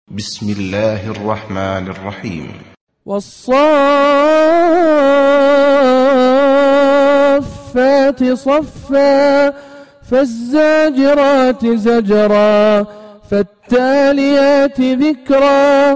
بسم الله الرحمن الرحيم. والصافات صفا فالزاجرات زجرا فالتاليات ذكرا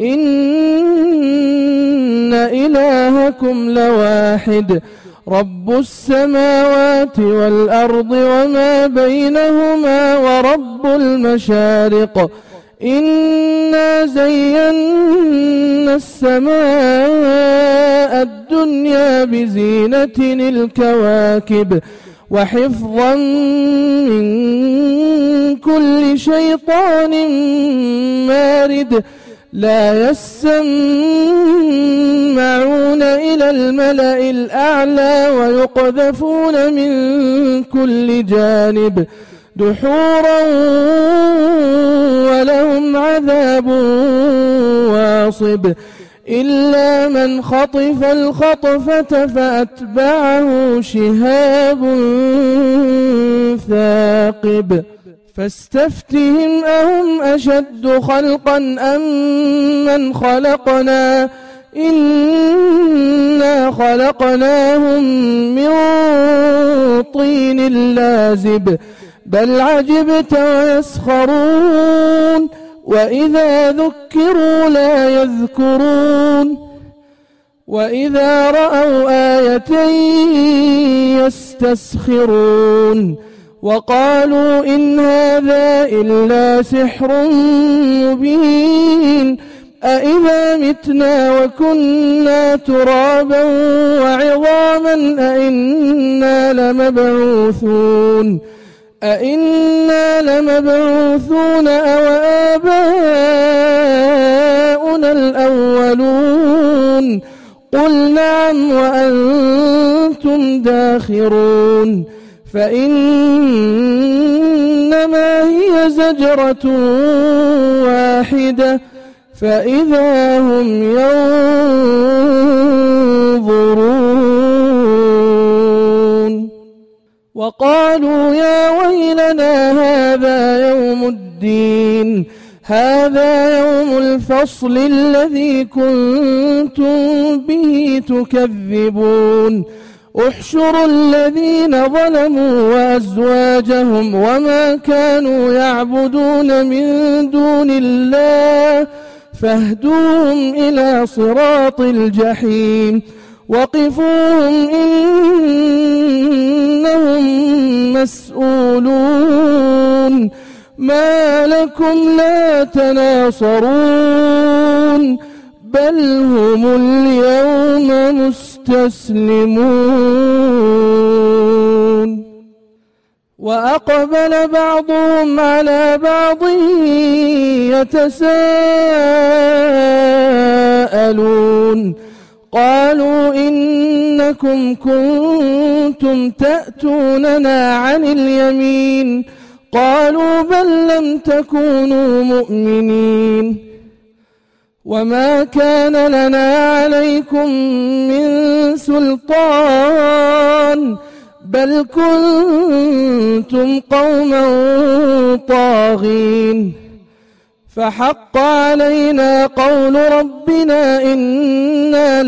إن إلهكم لواحد رب السماوات والأرض وما بينهما ورب المشارق إنا زينا السماء الدنيا بزينة الكواكب وحفظا من كل شيطان مارد لا يسمعون إلى الملأ الأعلى ويقذفون من كل جانب دحورا ولهم عذاب واصب إلا من خطف الخطفة فأتبعه شهاب ثاقب فاستفتهم أهم أشد خلقا أم من خلقنا إنا خلقناهم من طين لازب بل عجبت ويسخرون وإذا ذكروا لا يذكرون وإذا رأوا آية يستسخرون وقالوا إن هذا إلا سحر مبين أإذا متنا وكنا ترابا وعظاما أئنا لمبعوثون أو آباؤنا الأولون قل نعم وأنتم داخرون فإنما هي زجرة واحدة فإذا هم ينظرون وقالوا يا ويلنا هذا يوم الدين هذا يوم الفصل الذي كنتم به تكذبون احشروا الذين ظلموا وأزواجهم وما كانوا يعبدون من دون الله فاهدوهم إلى صراط الجحيم وقفوهم إنهم مسؤولون ما لكم لا تناصرون بل هم اليوم مستسلمون وأقبل بعضهم على بعض يتساءلون قالوا إنكم كنتم تأتوننا عن اليمين قالوا بل لم تكونوا مؤمنين وما كان لنا عليكم من سلطان بل كنتم قوما طاغين فحق علينا قول ربنا إنا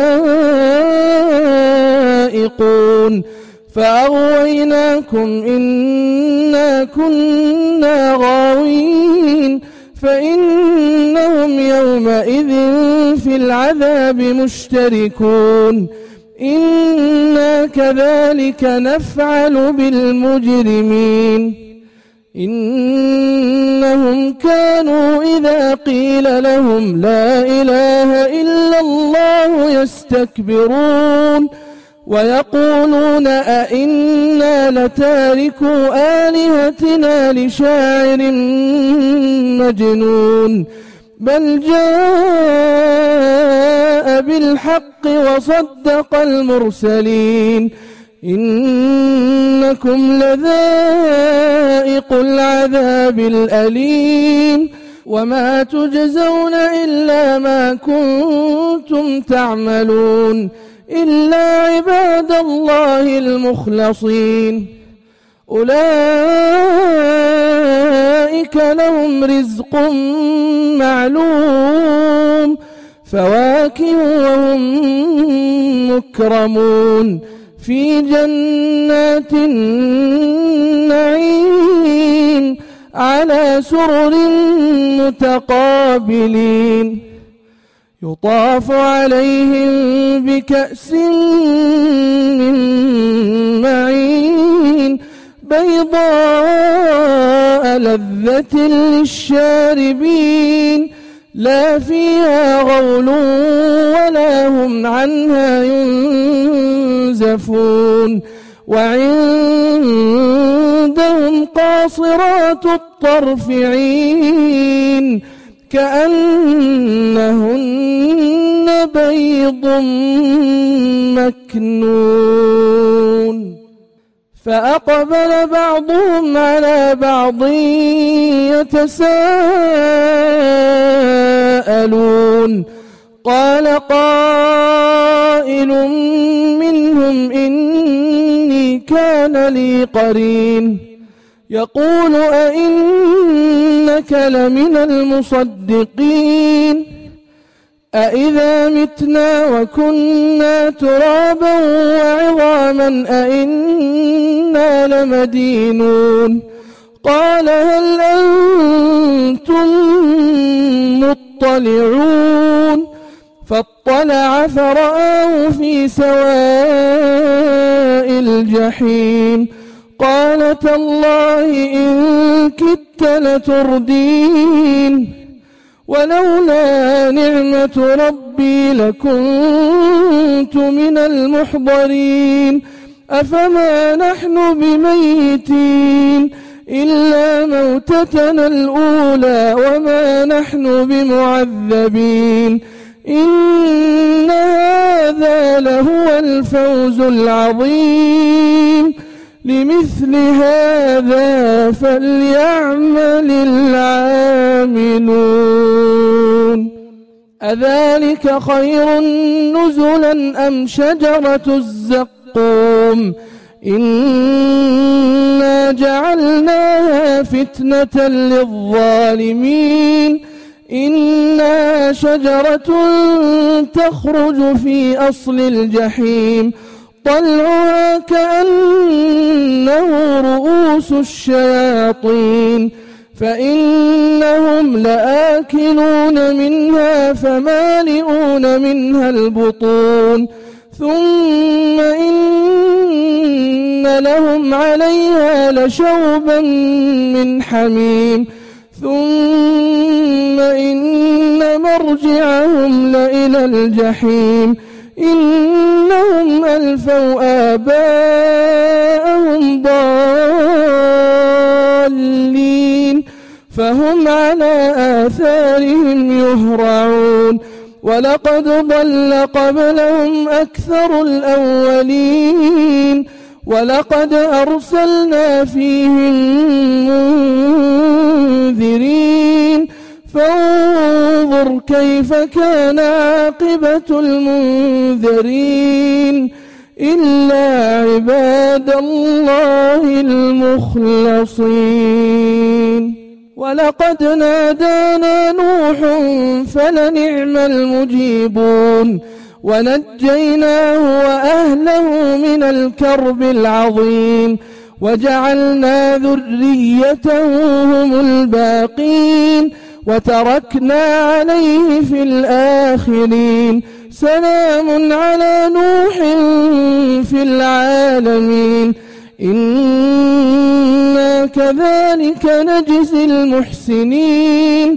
لذائقون فأغويناكم إنا كنا غاوين فإنهم يومئذ في العذاب مشتركون إنا كذلك نفعل بالمجرمين إنهم كانوا إذا قيل لهم لا إله إلا الله يستكبرون ويقولون أئنا لتاركو آلهتنا لشاعر مجنون بل جاء بالحق وصدق المرسلين إنكم لذائق العذاب الأليم وما تجزون إلا ما كنتم تعملون إلا عباد الله المخلصين أولئك لهم رزق معلوم معلوم فواكه وهم مكرمون في جنات النعيم على سرر متقابلين يطاف عليهم بكأس من معين بيضاء لذة للشاربين لا فيها غول ولا هم عنها ينزفون وعندهم قاصرات الطرف عين كأنهن بيض مكنون فأقبل بعضهم على بعض يتساءلون قال قائل منهم إني كان لي قرين يقول أئنك لمن المصدقين أئذا متنا وكنا ترابا وعظاما أئنا لمدينون قال هل أنتم مطلعون فاطلع فرآه في سواء الجحيم قال تالله إن كدت لتردين ولولا نعمة ربي لكنت من المحضرين أفما نحن بميتين إلا موتتنا الأولى وما نحن بمعذبين إن هذا لهو الفوز العظيم لمثل هذا فليعمل العاملون أذلك خير نزلا أم شجرة الزقوم إنا جعلناها فتنة للظالمين إنها شجرة تخرج في أصل الجحيم طلعها كأنه رؤوس الشياطين فإنهم لآكلون منها فمالئون منها البطون ثم إن لهم عليها لشوبا من حميم ثم إن مرجعهم لإلى الجحيم إنهم ألفوا آباءهم ضالين فهم على آثارهم يهرعون ولقد ضل قبلهم أكثر الأولين ولقد أرسلنا فيهم منذرين فانظر كيف كان عاقبة المنذرين إلا عباد الله المخلصين ولقد نادانا نوح فلنعم المجيبون ونجيناه وأهله من الكرب العظيم وجعلنا ذريته هم الباقين وتركنا عليه في الآخرين سلام على نوح في العالمين إنا كذلك نجزي المحسنين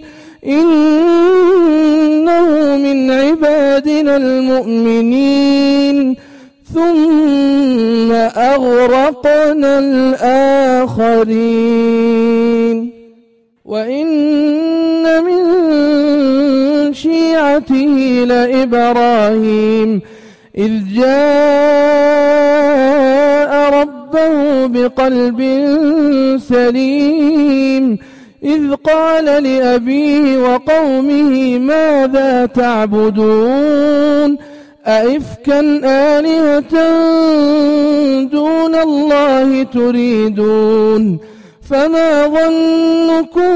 إنه من عبادنا المؤمنين ثم أغرقنا الآخرين وإن من شيعته لإبراهيم إذ جاء ربه بقلب سليم إذ قال لأبيه وقومه ماذا تعبدون أئفكا آلهة دون الله تريدون فما ظنكم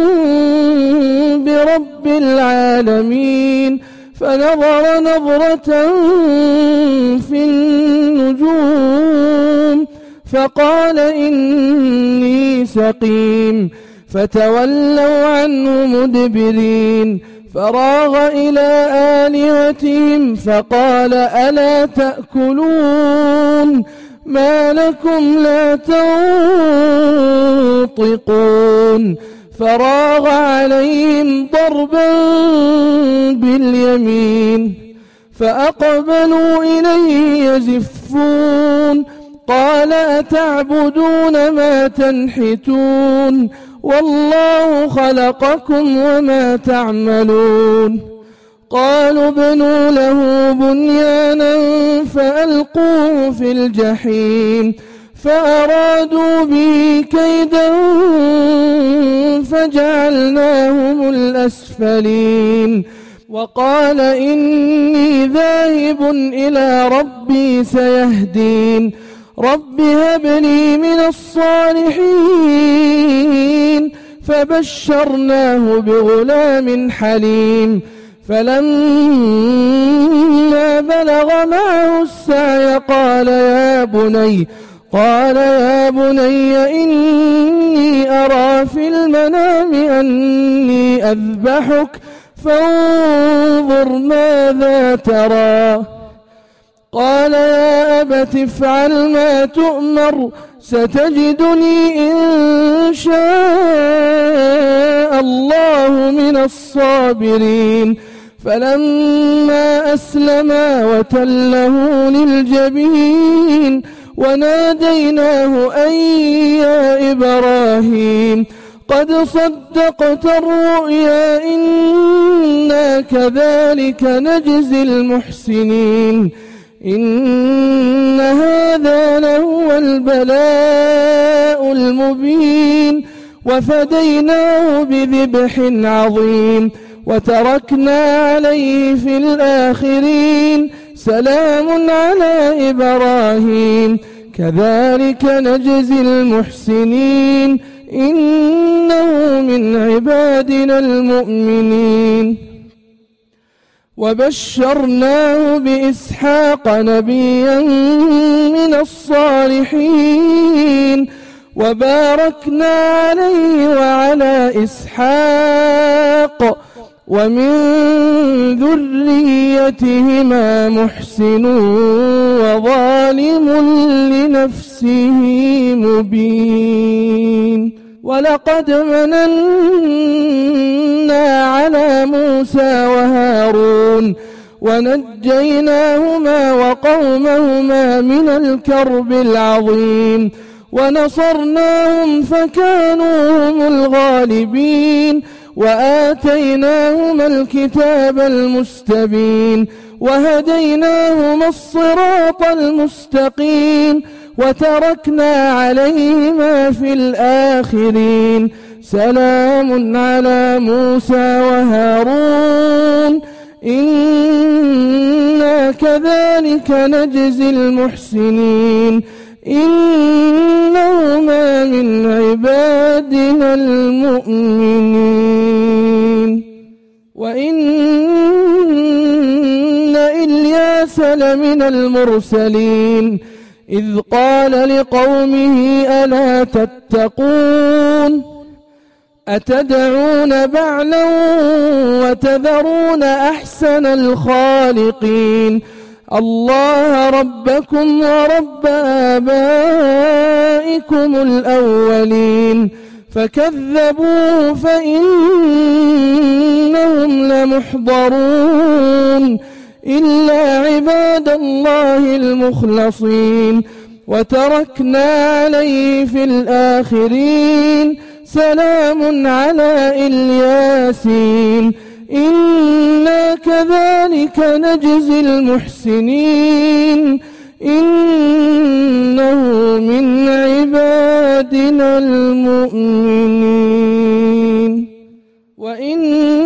برب العالمين؟ فنظر نظرة في النجوم فقال إني سقيم، فتولوا عنه مدبرين. فراغ إلى آلهتهم فقال ألا تأكلون؟ ما لكم لا تنطقون؟ فراغ عليهم ضربا باليمين فأقبلوا إليه يزفون. قال أتعبدون ما تنحتون؟ والله خلقكم وما تعملون. قالوا ابنوا له بنيانا فألقوه في الجحيم فأرادوا به كيدا فجعلناهم الأسفلين. وقال إني ذاهب إلى ربي سيهدين. رب هب لي من الصالحين. فبشرناه بغلام حليم. فلما بلغ معه السعي قال يا بني إني أرى في المنام أني أذبحك فانظر ماذا ترى؟ قال يا أبت افعل ما تؤمر ستجدني إن شاء الله من الصابرين. فلما أسلما وتله للجبين وناديناه أن يا إبراهيم قد صدقت الرؤيا إنا كذلك نجزي المحسنين. إن هذا لهو البلاء المبين. وفديناه بذبح عظيم وتركنا عليه في الآخرين سلام على إبراهيم كذلك نجزي المحسنين إنه من عبادنا المؤمنين. وبشرناه بإسحاق نبيا من الصالحين وباركنا عليه وعلى إسحاق ومن ذريتهما محسن وظالم لنفسه مبين. ولقد مننا على موسى وهارون ونجيناهما وقومهما من الكرب العظيم ونصرناهم فكانوا هم الغالبين. وآتيناهما الكتاب المستبين وهديناهما الصراط المستقيم وتركنا عليهما في الآخرين سلام على موسى وهارون إنا كذلك نجزي المحسنين إنهما من عبادنا المؤمنين. وإن إلياس لمن المرسلين إذ قال لقومه ألا تتقون أتدعون بعلا وتذرون أحسن الخالقين الله ربكم ورب آبائكم الأولين. فكذبوه فإنهم لمحضرون إلا عباد الله المخلصين. وتركنا عليه في الآخرين سلام على الياسين إنا كذلك نجزي المحسنين إنه من عبادنا المؤمنين. وإن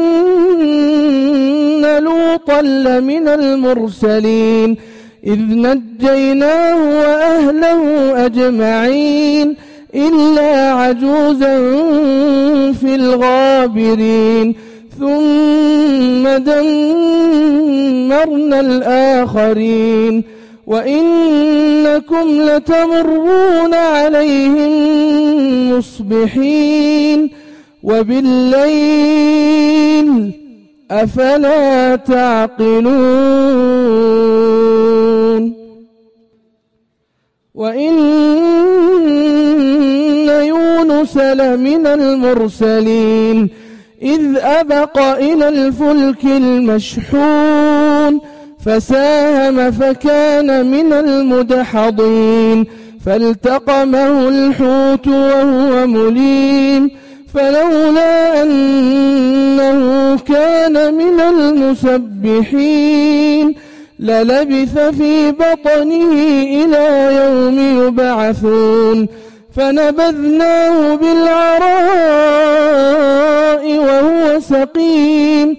لوطا لمن المرسلين إذ نجيناه وأهله أجمعين إلا عجوزا في الغابرين ثم دمرنا الآخرين وإنكم لتمرون عليهم مصبحين وبالليل أفلا تعقلون وإن يونس لمن المرسلين إذ أبق إلى الفلك المشحون فساهم فكان من المدحضين فالتقمه الحوت وهو مليم فلولا أنه كان من المسبحين للبث في بطنه إلى يوم يبعثون فنبذناه بالعراء وهو سقيم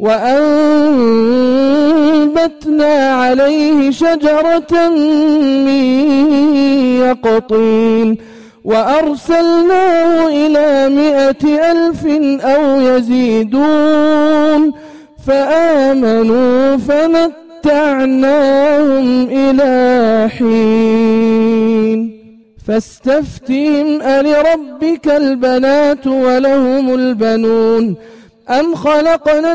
وأنبتنا عليه شجرة من يقطين وأرسلناه إلى 100,000 أو يزيدون فآمنوا فمتعناهم إلى حين فاستفتهم ألربك البنات ولهم البنون أم خلقنا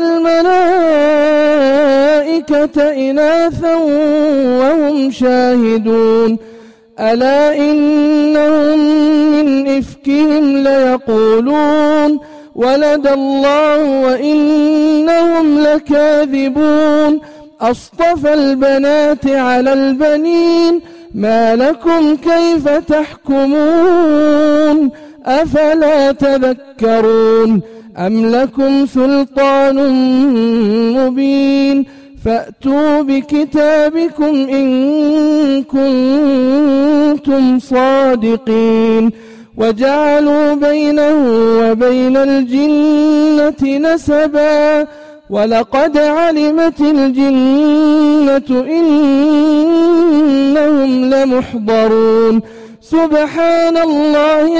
الملائكة إناثا وهم شاهدون ألا إنهم من إفكهم ليقولون ولد الله وإنهم لكاذبون أصطفى البنات على البنين ما لكم كيف تحكمون أفلا تذكرون أم لكم سلطان مبين فأتوا بكتابكم إن كنتم صادقين وجعلوا بينه وبين الجنة نسبا ولقد علمت الجنة إنهم لمحضرون سبحان الله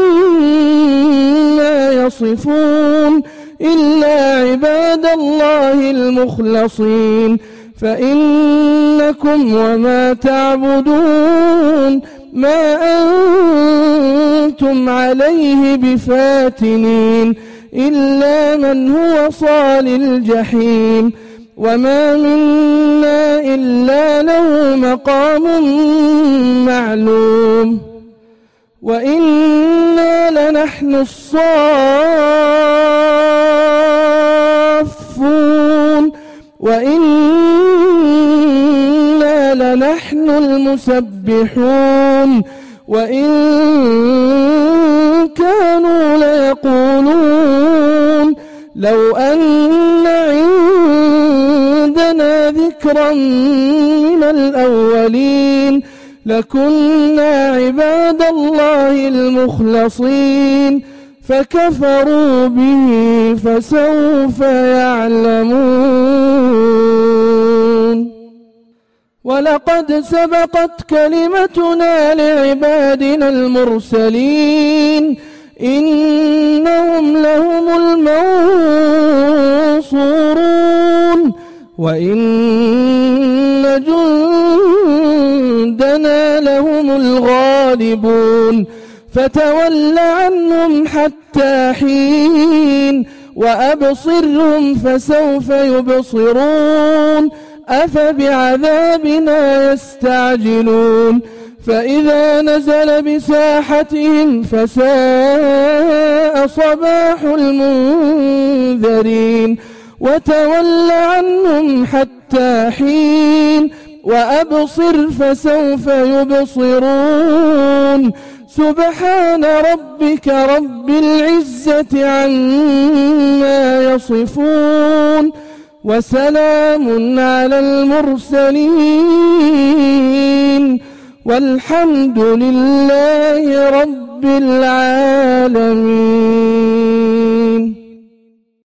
عما يصفون إلا عباد الله المخلصين فإنكم وما تعبدون ما أنتم عليه بفاتنين إلا من هو صال الجحيم وما منا إلا له مقام معلوم وإنا لنحن الصافون وإنا لنحن المسبحون وإن كانوا ليقولون لو أن عندنا ذكرا من الأولين لكنا عباد الله المخلصين فكفروا به فسوف يعلمون ولقد سبقت كلمتنا لعبادنا المرسلين إنهم لهم المنصورون وإن جندنا لهم الغالبون فتول عنهم حتى حين وأبصرهم فسوف يبصرون أفبعذابنا يستعجلون فإذا نزل بساحتهم فساء صباح المنذرين وتول عنهم حتى حين وأبصر فسوف يبصرون سبحان ربك رب العزة عما يصفون وسلام على المرسلين والحمد لله رب العالمين.